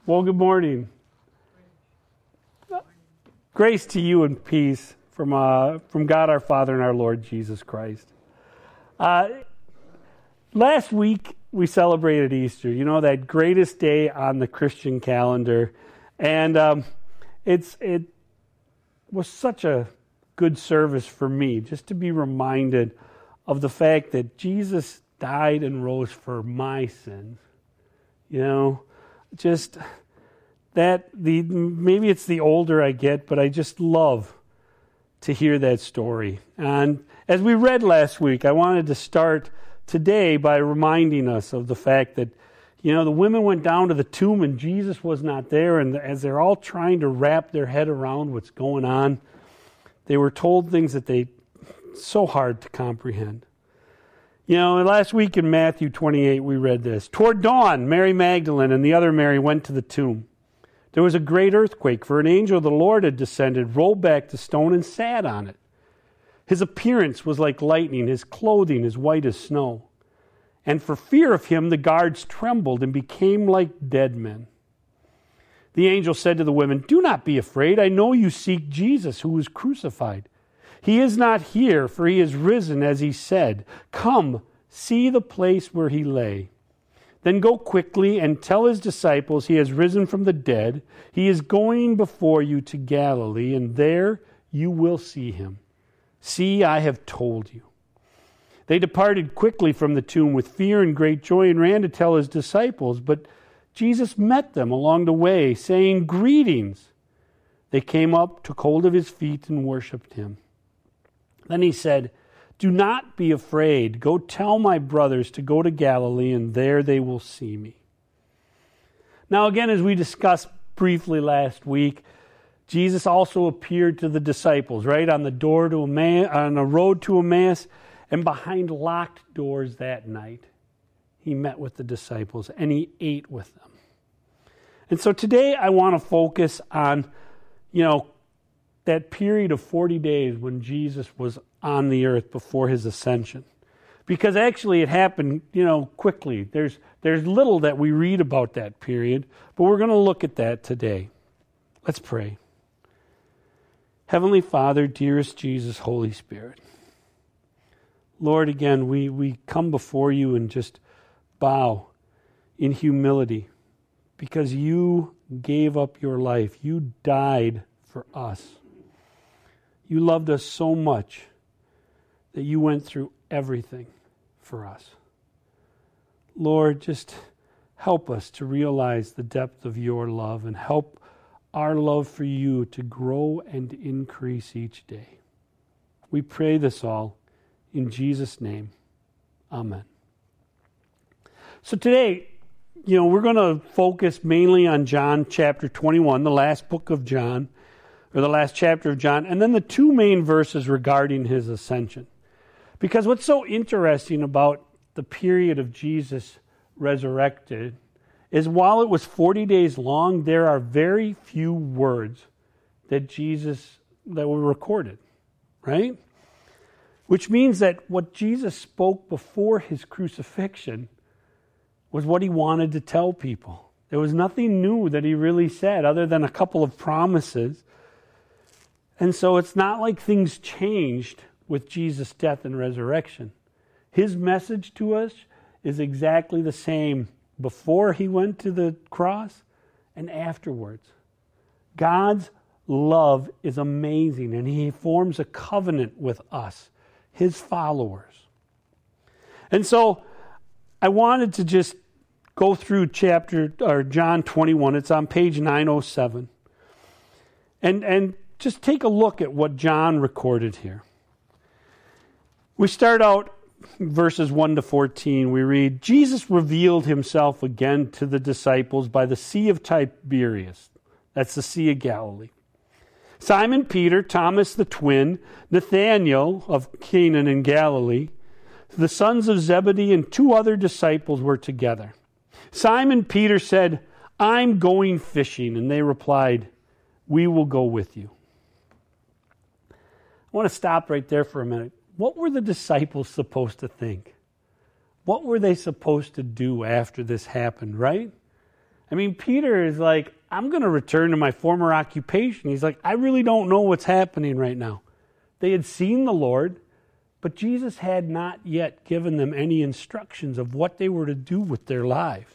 Well, good morning. Grace to you and peace from God our Father and our Lord Jesus Christ. Last week we celebrated Easter, that greatest day on the Christian calendar. And it was such a good service for me just to be reminded of the fact that Jesus died and rose for my sins. Just that maybe it's the older I get, but I just love to hear that story. And as we read last week, I wanted to start today by reminding us of the fact that, the women went down to the tomb and Jesus was not there. And as they're all trying to wrap their head around what's going on, they were told things that so hard to comprehend. Last week in Matthew 28, we read this. Toward dawn, Mary Magdalene and the other Mary went to the tomb. There was a great earthquake, for an angel of the Lord had descended, rolled back the stone, and sat on it. His appearance was like lightning, his clothing as white as snow. And for fear of him, the guards trembled and became like dead men. The angel said to the women, "Do not be afraid. I know you seek Jesus, who was crucified. He is not here, for he is risen, as he said. Come, see the place where he lay. Then go quickly and tell his disciples he has risen from the dead. He is going before you to Galilee, and there you will see him. See, I have told you." They departed quickly from the tomb with fear and great joy and ran to tell his disciples. But Jesus met them along the way, saying, "Greetings." They came up, took hold of his feet, and worshipped him. Then he said, "Do not be afraid. Go tell my brothers to go to Galilee, and there they will see me." Now again, as we discussed briefly last week, Jesus also appeared to the disciples, right, on the road to Emmaus, and behind locked doors that night. He met with the disciples, and he ate with them. And so today I want to focus on, that period of 40 days when Jesus was on the earth before his ascension. Because actually it happened, quickly. There's little that we read about that period, but we're going to look at that today. Let's pray. Heavenly Father, dearest Jesus, Holy Spirit. Lord, again, we come before you and just bow in humility because you gave up your life. You died for us. You loved us so much that you went through everything for us. Lord, just help us to realize the depth of your love and help our love for you to grow and increase each day. We pray this all in Jesus' name. Amen. So today, we're going to focus mainly on John chapter 21, the last book of John, or the last chapter of John, and then the two main verses regarding his ascension. Because what's so interesting about the period of Jesus resurrected is while it was 40 days long, there are very few words that were recorded, right? Which means that what Jesus spoke before his crucifixion was what he wanted to tell people. There was nothing new that he really said other than a couple of promises. And so it's not like things changed with Jesus' death and resurrection. His message to us is exactly the same before he went to the cross and afterwards. God's love is amazing, and he forms a covenant with us, his followers. And so I wanted to just go through John 21. It's on page 907. And just take a look at what John recorded here. We start out verses 1 to 14. We read, Jesus revealed himself again to the disciples by the Sea of Tiberias. That's the Sea of Galilee. Simon Peter, Thomas the twin, Nathanael of Cana in Galilee, the sons of Zebedee, and two other disciples were together. Simon Peter said, "I'm going fishing." And they replied, "We will go with you." I want to stop right there for a minute. What were the disciples supposed to think? What were they supposed to do after this happened, right? I mean, Peter is like, I'm going to return to my former occupation. He's like, I really don't know what's happening right now. They had seen the Lord, but Jesus had not yet given them any instructions of what they were to do with their lives.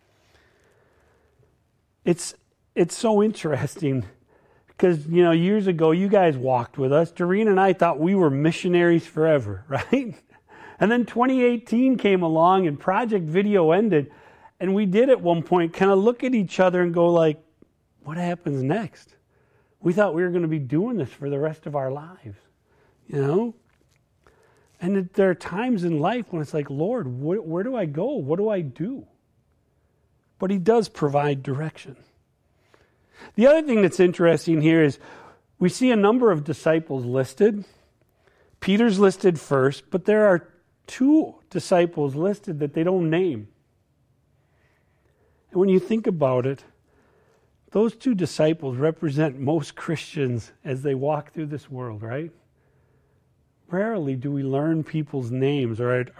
It's so interesting because, years ago, you guys walked with us. Doreen and I thought we were missionaries forever, right? And then 2018 came along and Project Video ended. And we did at one point kind of look at each other and go like, what happens next? We thought we were going to be doing this for the rest of our lives, And there are times in life when it's like, Lord, where do I go? What do I do? But he does provide direction. The other thing that's interesting here is we see a number of disciples listed. Peter's listed first, but there are 2 disciples listed that they don't name. And when you think about it, those 2 disciples represent most Christians as they walk through this world, right? Rarely do we learn people's names,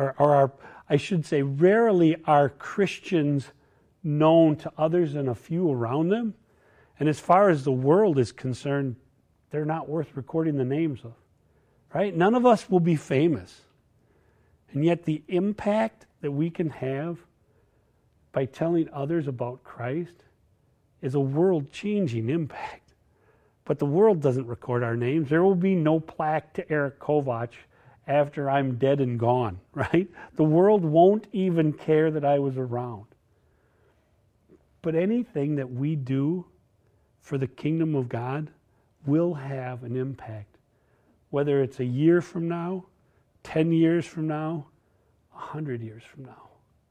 rarely are Christians known to others and a few around them. And as far as the world is concerned, they're not worth recording the names of, right? None of us will be famous. And yet the impact that we can have by telling others about Christ is a world-changing impact. But the world doesn't record our names. There will be no plaque to Eric Kovach after I'm dead and gone, right? The world won't even care that I was around. But anything that we do for the kingdom of God will have an impact. Whether it's a year from now, 10 years from now, 100 years from now.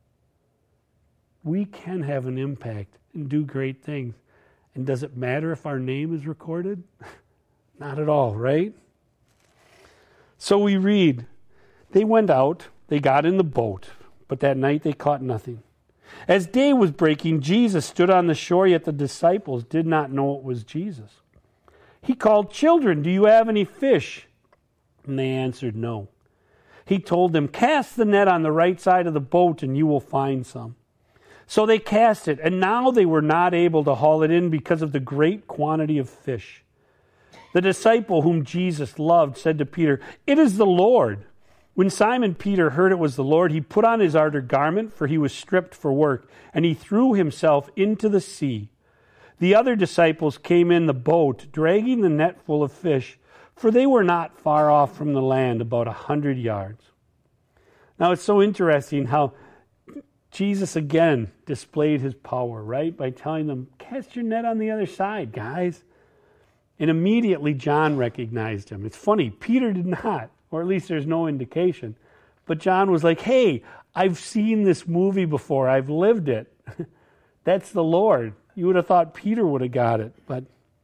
We can have an impact and do great things. And does it matter if our name is recorded? Not at all, right? So we read, they went out, they got in the boat, but that night they caught nothing. As day was breaking, Jesus stood on the shore, yet the disciples did not know it was Jesus. He called, children, do you have any fish? And they answered, no. He told them, cast the net on the right side of the boat and you will find some. So they cast it, and now they were not able to haul it in because of the great quantity of fish. The disciple whom Jesus loved said to Peter, it is the Lord. When Simon Peter heard it was the Lord, he put on his outer garment, for he was stripped for work, and he threw himself into the sea. The other disciples came in the boat, dragging the net full of fish, for they were not far off from the land, about 100 yards. Now it's so interesting how Jesus again displayed his power, right? By telling them, cast your net on the other side, guys. And immediately John recognized him. It's funny, Peter did not, or at least there's no indication. But John was like, hey, I've seen this movie before. I've lived it. That's the Lord. You would have thought Peter would have got it. But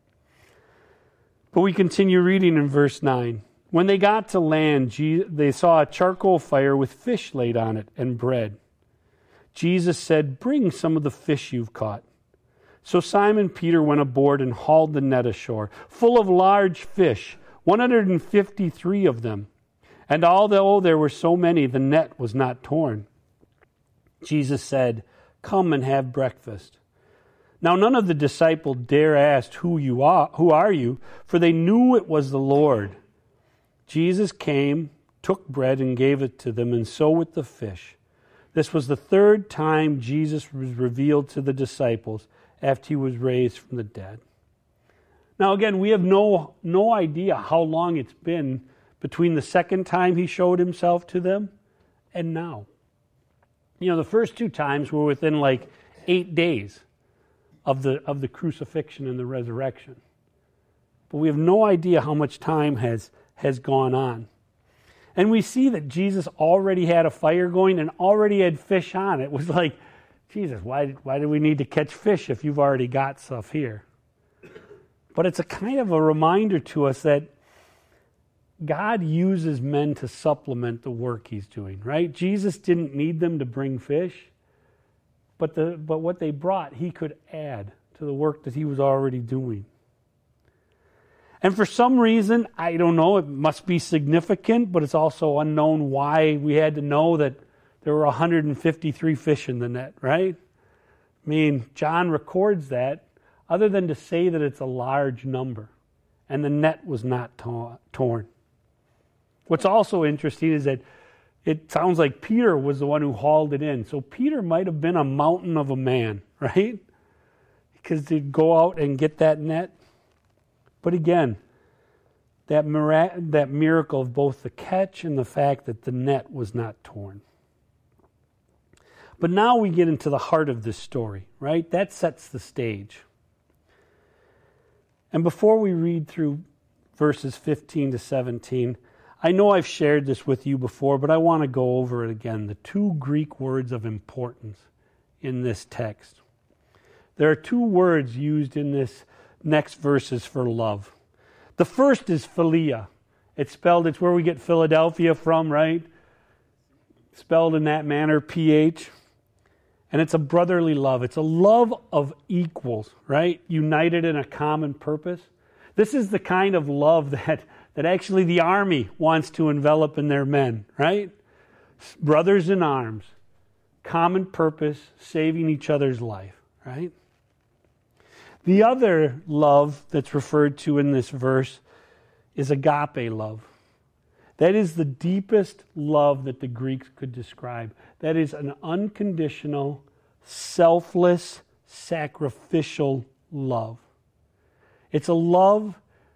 we continue reading in verse 9. When they got to land, they saw a charcoal fire with fish laid on it and bread. Jesus said, bring some of the fish you've caught. So Simon Peter went aboard and hauled the net ashore, full of large fish, 153 of them. And although there were so many, the net was not torn. Jesus said, come and have breakfast. Now none of the disciples dare ask, who are you? For they knew it was the Lord. Jesus came, took bread and gave it to them, and so with the fish. This was the 3rd time Jesus was revealed to the disciples after he was raised from the dead. Now again, we have no idea how long it's been between the 2nd time he showed himself to them and now. The first 2 times were within 8 days of the crucifixion and the resurrection. But we have no idea how much time has gone on. And we see that Jesus already had a fire going and already had fish on. It was like, Jesus, why do we need to catch fish if you've already got stuff here? But it's a kind of a reminder to us that God uses men to supplement the work he's doing, right? Jesus didn't need them to bring fish, but what they brought, he could add to the work that he was already doing. And for some reason, I don't know, it must be significant, but it's also unknown why we had to know that there were 153 fish in the net, right? I mean, John records that other than to say that it's a large number and the net was not torn. What's also interesting is that it sounds like Peter was the one who hauled it in. So Peter might have been a mountain of a man, right? Because to go out and get that net. But again, that miracle of both the catch and the fact that the net was not torn. But now we get into the heart of this story, right? That sets the stage. And before we read through verses 15 to 17, I know I've shared this with you before, but I want to go over it again. The two Greek words of importance in this text. There are two words used in this next verses for love. The first is philia. It's where we get Philadelphia from, right? Spelled in that manner, PH. And it's a brotherly love. It's a love of equals, right? United in a common purpose. This is the kind of love that actually the army wants to envelop in their men, right? Brothers in arms, common purpose, saving each other's life, right? The other love that's referred to in this verse is agape love. That is the deepest love that the Greeks could describe. That is an unconditional, selfless, sacrificial love. It's a love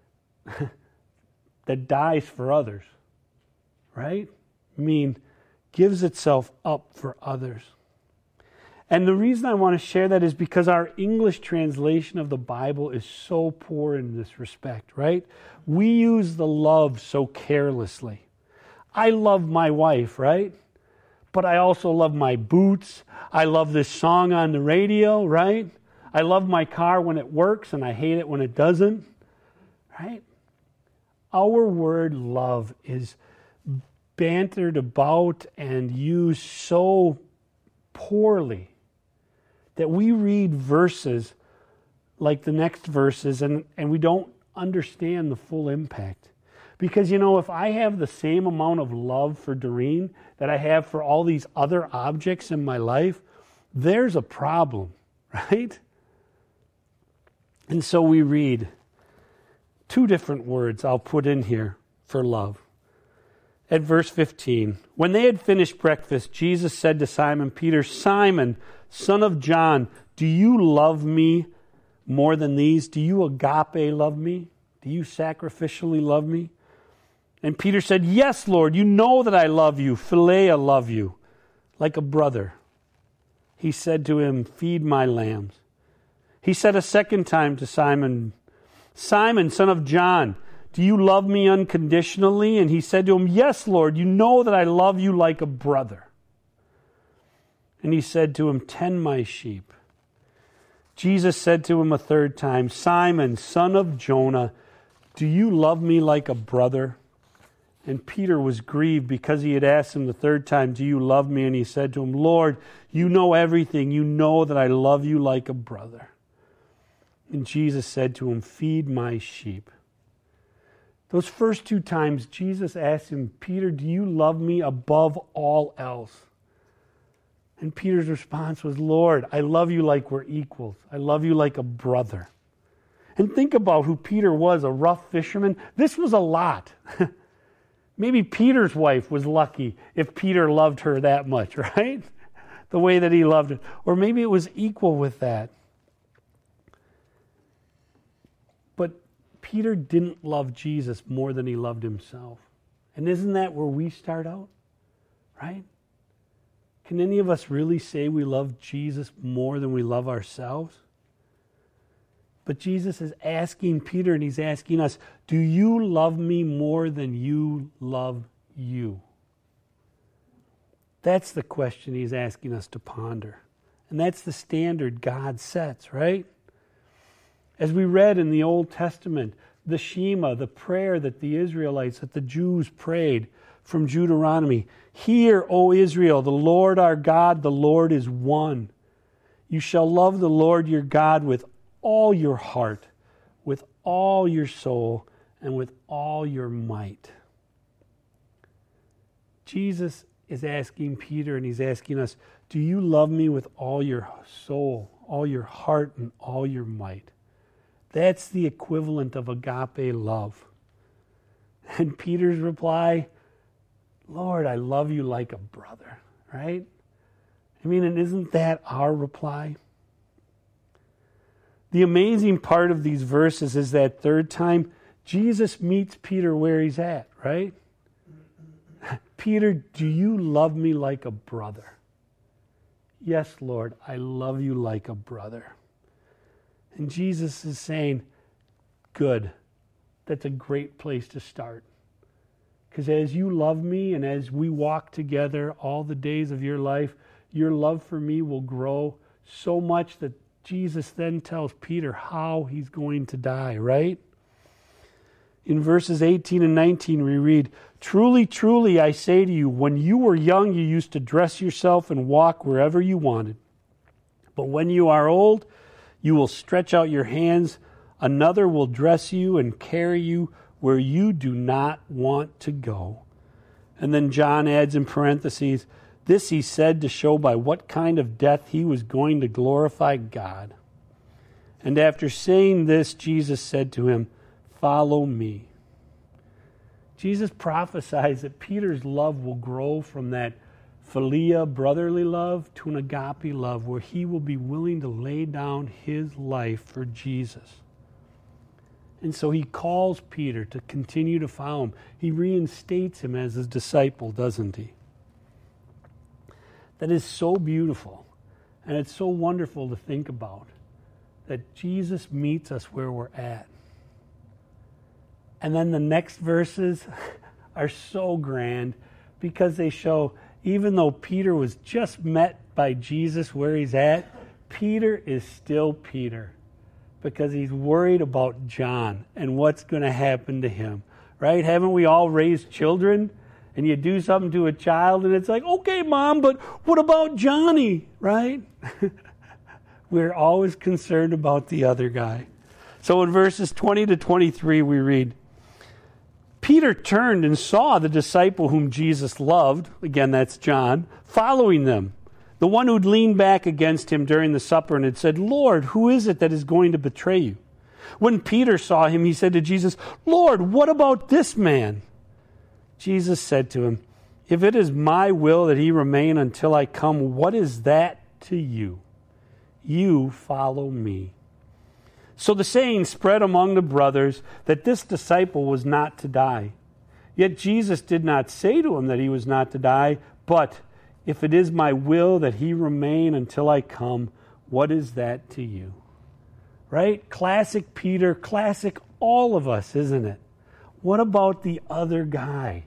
that dies for others, right? I mean, gives itself up for others. And the reason I want to share that is because our English translation of the Bible is so poor in this respect, right? We use the love so carelessly. I love my wife, right? But I also love my boots. I love this song on the radio, right? I love my car when it works and I hate it when it doesn't, right? Our word love is bantered about and used so poorly that we read verses like the next verses and we don't understand the full impact. Because, if I have the same amount of love for Doreen that I have for all these other objects in my life, there's a problem, right? And so we read two different words I'll put in here for love. At verse 15, when they had finished breakfast, Jesus said to Simon Peter, "Simon, son of John, do you love me more than these? Do you agape love me? Do you sacrificially love me?" And Peter said, "Yes, Lord, you know that I love you, philia love you, like a brother." He said to him, "Feed my lambs." He said a second time to Simon, "Simon, son of John, do you love me unconditionally?" And he said to him, "Yes, Lord, you know that I love you like a brother." And he said to him, "Tend my sheep." Jesus said to him a third time, "Simon, son of Jonah, do you love me like a brother?" And Peter was grieved because he had asked him the third time, "Do you love me?" And he said to him, "Lord, you know everything. You know that I love you like a brother." And Jesus said to him, "Feed my sheep." Those first two times, Jesus asked him, "Peter, do you love me above all else?" And Peter's response was, "Lord, I love you like we're equals. I love you like a brother." And think about who Peter was, a rough fisherman. This was a lot. Maybe Peter's wife was lucky if Peter loved her that much, right? The way that he loved her. Or maybe it was equal with that. But Peter didn't love Jesus more than he loved himself. And isn't that where we start out? Right? Can any of us really say we love Jesus more than we love ourselves? But Jesus is asking Peter and he's asking us, do you love me more than you love you? That's the question he's asking us to ponder. And that's the standard God sets, right? As we read in the Old Testament, the Shema, the prayer that the Israelites, that the Jews prayed from Deuteronomy. "Hear, O Israel, the Lord our God, the Lord is one. You shall love the Lord your God with all your heart, with all your soul, and with all your might." Jesus is asking Peter and he's asking us, do you love me with all your soul, all your heart, and all your might. That's the equivalent of agape love. And Peter's reply, Lord, I love you like a brother, right? I mean, and isn't that our reply? The amazing part of these verses is that third time, Jesus meets Peter where he's at, right? Peter, do you love me like a brother? Yes, Lord, I love you like a brother. And Jesus is saying, good. That's a great place to start. Because as you love me and as we walk together all the days of your life, your love for me will grow so much that Jesus then tells Peter how he's going to die, right? In verses 18 and 19 we read, truly, truly, I say to you, when you were young, you used to dress yourself and walk wherever you wanted. But when you are old, you will stretch out your hands, another will dress you and carry you where you do not want to go. And then John adds in parentheses, this he said to show by what kind of death he was going to glorify God. And after saying this, Jesus said to him, follow me. Jesus prophesies that Peter's love will grow from that philia, brotherly love, to an agape love where he will be willing to lay down his life for Jesus. And so he calls Peter to continue to follow him. He reinstates him as his disciple, doesn't he? That is so beautiful. And it's so wonderful to think about that Jesus meets us where we're at. And then the next verses are so grand because they show, even though Peter was just met by Jesus where he's at, Peter is still Peter because he's worried about John and what's going to happen to him, right? Haven't we all raised children? And you do something to a child and it's like, okay, Mom, but what about Johnny, right? We're always concerned about the other guy. So in verses 20 to 23 we read, Peter turned and saw the disciple whom Jesus loved, again that's John, following them, the one who'd leaned back against him during the supper and had said, Lord, who is it that is going to betray you? When Peter saw him, he said to Jesus, Lord, what about this man? Jesus said to him, if it is my will that he remain until I come, what is that to you? You follow me. So the saying spread among the brothers that this disciple was not to die. Yet Jesus did not say to him that he was not to die, but if it is my will that he remain until I come, what is that to you? Right? Classic Peter, classic all of us, isn't it? What about the other guy?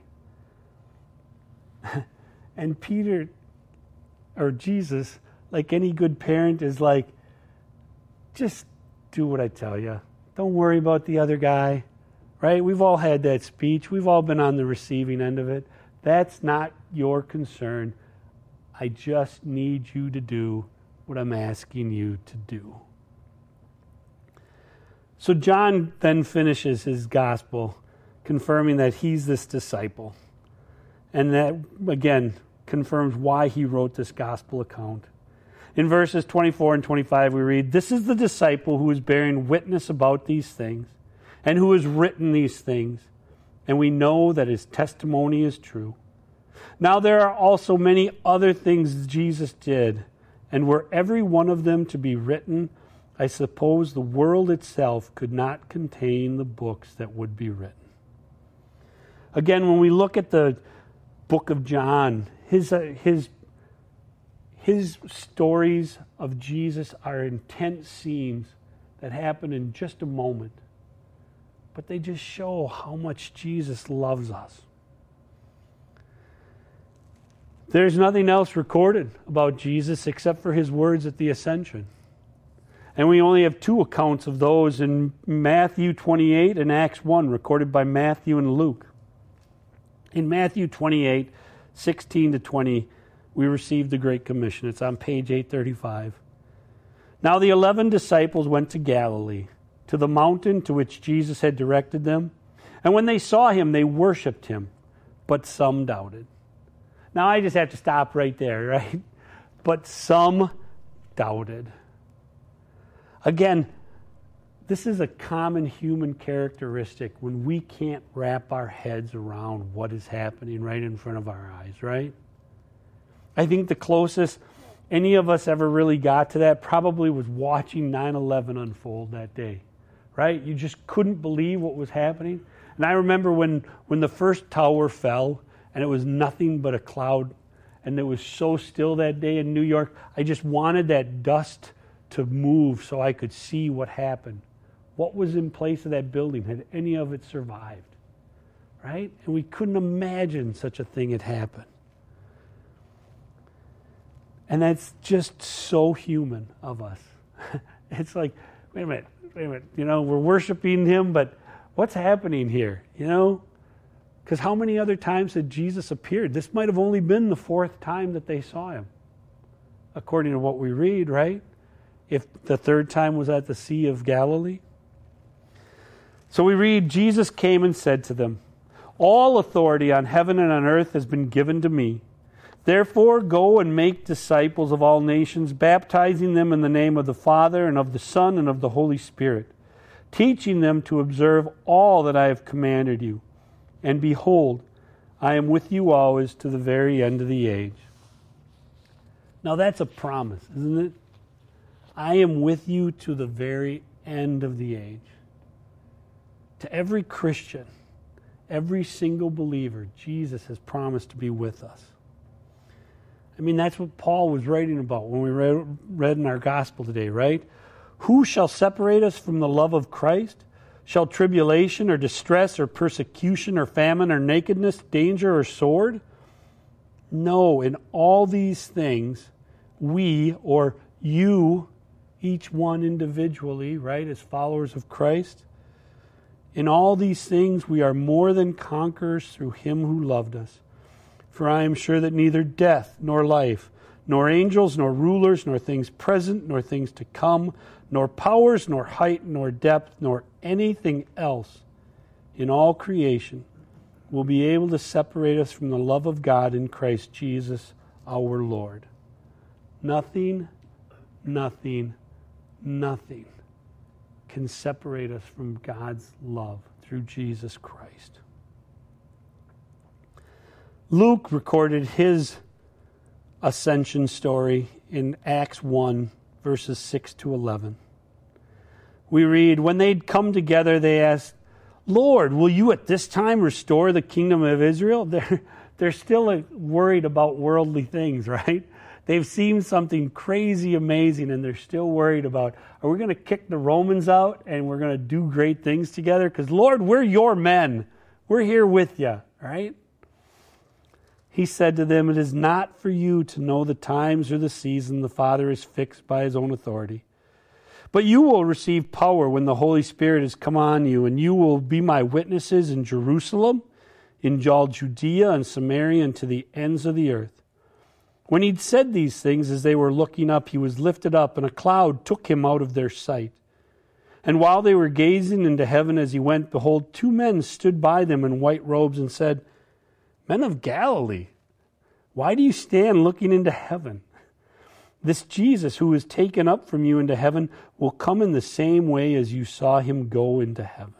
And Peter, or Jesus, like any good parent, is like, just do what I tell you. Don't worry about the other guy, right? We've all had that speech. We've all been on the receiving end of it. That's not your concern. I just need you to do what I'm asking you to do. So John then finishes his gospel confirming that he's this disciple. And that, again, confirms why he wrote this gospel account. In verses 24 and 25 we read, this is the disciple who is bearing witness about these things and who has written these things, and we know that his testimony is true. Now there are also many other things Jesus did, and were every one of them to be written, I suppose the world itself could not contain the books that would be written. Again, when we look at the book of John, his stories of Jesus are intense scenes that happen in just a moment. But they just show how much Jesus loves us. There's nothing else recorded about Jesus except for his words at the Ascension. And we only have two accounts of those in Matthew 28 and Acts 1, recorded by Matthew and Luke. In Matthew 28, 16 to 20, we received the Great Commission. It's on page 835. Now the 11 disciples went to Galilee, to the mountain to which Jesus had directed them. And when they saw him, they worshipped him, but some doubted. Now I just have to stop right there, right? But some doubted. Again, this is a common human characteristic when we can't wrap our heads around what is happening right in front of our eyes, right? I think the closest any of us ever really got to that probably was watching 9/11 unfold that day, right? You just couldn't believe what was happening. And I remember when the first tower fell and it was nothing but a cloud and it was so still that day in New York, I just wanted that dust to move so I could see what happened. What was in place of that building? Had any of it survived? Right? And we couldn't imagine such a thing had happened. And that's just so human of us. It's like, wait a minute. We're worshiping him, but what's happening here? Because how many other times had Jesus appeared? This might have only been the fourth time that they saw him, according to what we read, right? If the third time was at the Sea of Galilee. So we read, Jesus came and said to them, "All authority on heaven and on earth has been given to me. Therefore, go and make disciples of all nations, baptizing them in the name of the Father and of the Son and of the Holy Spirit, teaching them to observe all that I have commanded you. And behold, I am with you always to the very end of the age." Now that's a promise, isn't it? I am with you to the very end of the age. To every Christian, every single believer, Jesus has promised to be with us. I mean, that's what Paul was writing about when we read in our gospel today, right? Who shall separate us from the love of Christ? Shall tribulation or distress or persecution or famine or nakedness, danger or sword? No, in all these things, we, or you, each one individually, right, as followers of Christ, in all these things we are more than conquerors through him who loved us. For I am sure that neither death, nor life, nor angels, nor rulers, nor things present, nor things to come, nor powers, nor height, nor depth, nor anything else in all creation will be able to separate us from the love of God in Christ Jesus our Lord. Nothing can separate us from God's love through Jesus Christ. Luke recorded his ascension story in Acts 1, verses 6 to 11. We read, when they'd come together, they asked, "Lord, will you at this time restore the kingdom of Israel?" They're still worried about worldly things, right? They've seen something crazy amazing, and they're still worried about, are we going to kick the Romans out and we're going to do great things together? Because, Lord, we're your men. We're here with you, right? He said to them, "It is not for you to know the times or the season the Father has fixed by his own authority. But you will receive power when the Holy Spirit has come on you, and you will be my witnesses in Jerusalem, in all Judea and Samaria, and to the ends of the earth." When he'd said these things, as they were looking up, he was lifted up, and a cloud took him out of their sight. And while they were gazing into heaven as he went, behold, two men stood by them in white robes and said, "Men of Galilee, why do you stand looking into heaven? This Jesus who is taken up from you into heaven will come in the same way as you saw him go into heaven."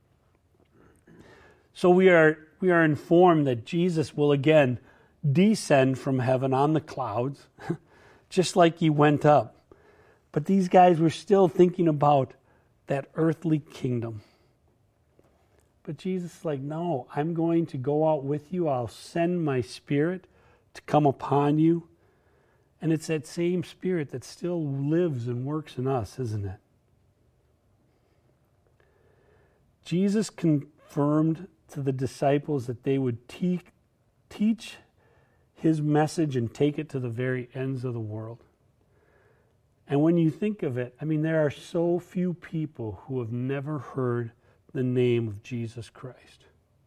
So we are informed that Jesus will again descend from heaven on the clouds, just like he went up. But these guys were still thinking about that earthly kingdom. But Jesus is like, no, I'm going to go out with you. I'll send my Spirit to come upon you. And it's that same Spirit that still lives and works in us, isn't it? Jesus confirmed to the disciples that they would teach his message and take it to the very ends of the world. And when you think of it, I mean, there are so few people who have never heard the name of Jesus Christ.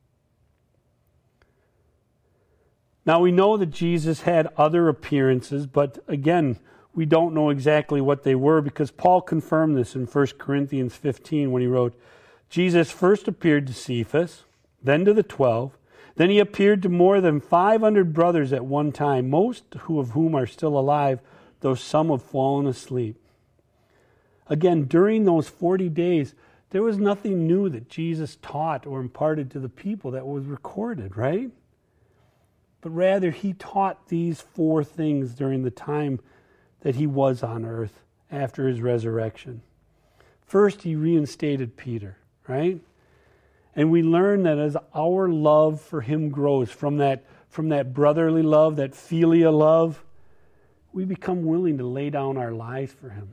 Now, we know that Jesus had other appearances, but again, we don't know exactly what they were because Paul confirmed this in 1 Corinthians 15 when he wrote, Jesus first appeared to Cephas, then to the 12. Then he appeared to more than 500 brothers at one time, most of whom are still alive, though some have fallen asleep. Again, during those 40 days, there was nothing new that Jesus taught or imparted to the people that was recorded, right? But rather, he taught these 4 things during the time that he was on earth after his resurrection. First, he reinstated Peter, right? And we learn that as our love for him grows from that brotherly love, that philia love, we become willing to lay down our lives for him.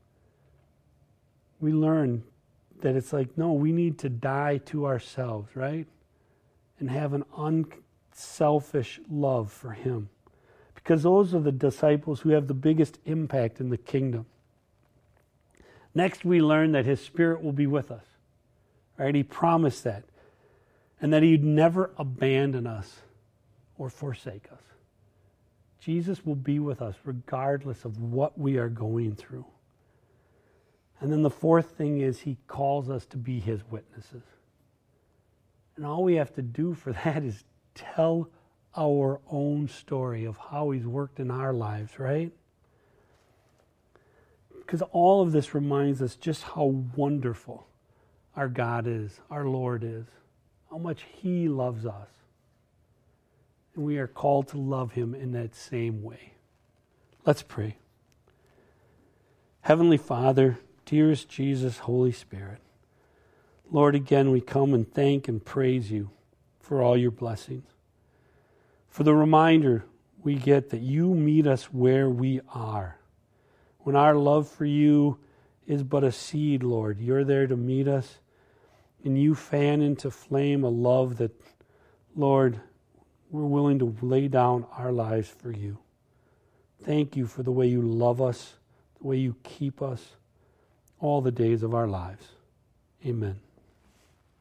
We learn that it's like, no, we need to die to ourselves, right? And have an unselfish love for him. Because those are the disciples who have the biggest impact in the kingdom. Next, we learn that his Spirit will be with us. Right? He promised that. And that he'd never abandon us or forsake us. Jesus will be with us regardless of what we are going through. And then the 4th thing is he calls us to be his witnesses. And all we have to do for that is tell our own story of how he's worked in our lives, right? Because all of this reminds us just how wonderful our God is, our Lord is, how much he loves us. And we are called to love him in that same way. Let's pray. Heavenly Father, dearest Jesus, Holy Spirit, Lord, again we come and thank and praise you for all your blessings. For the reminder we get that you meet us where we are. When our love for you is but a seed, Lord, you're there to meet us, and you fan into flame a love that, Lord, we're willing to lay down our lives for you. Thank you for the way you love us, the way you keep us all the days of our lives. Amen.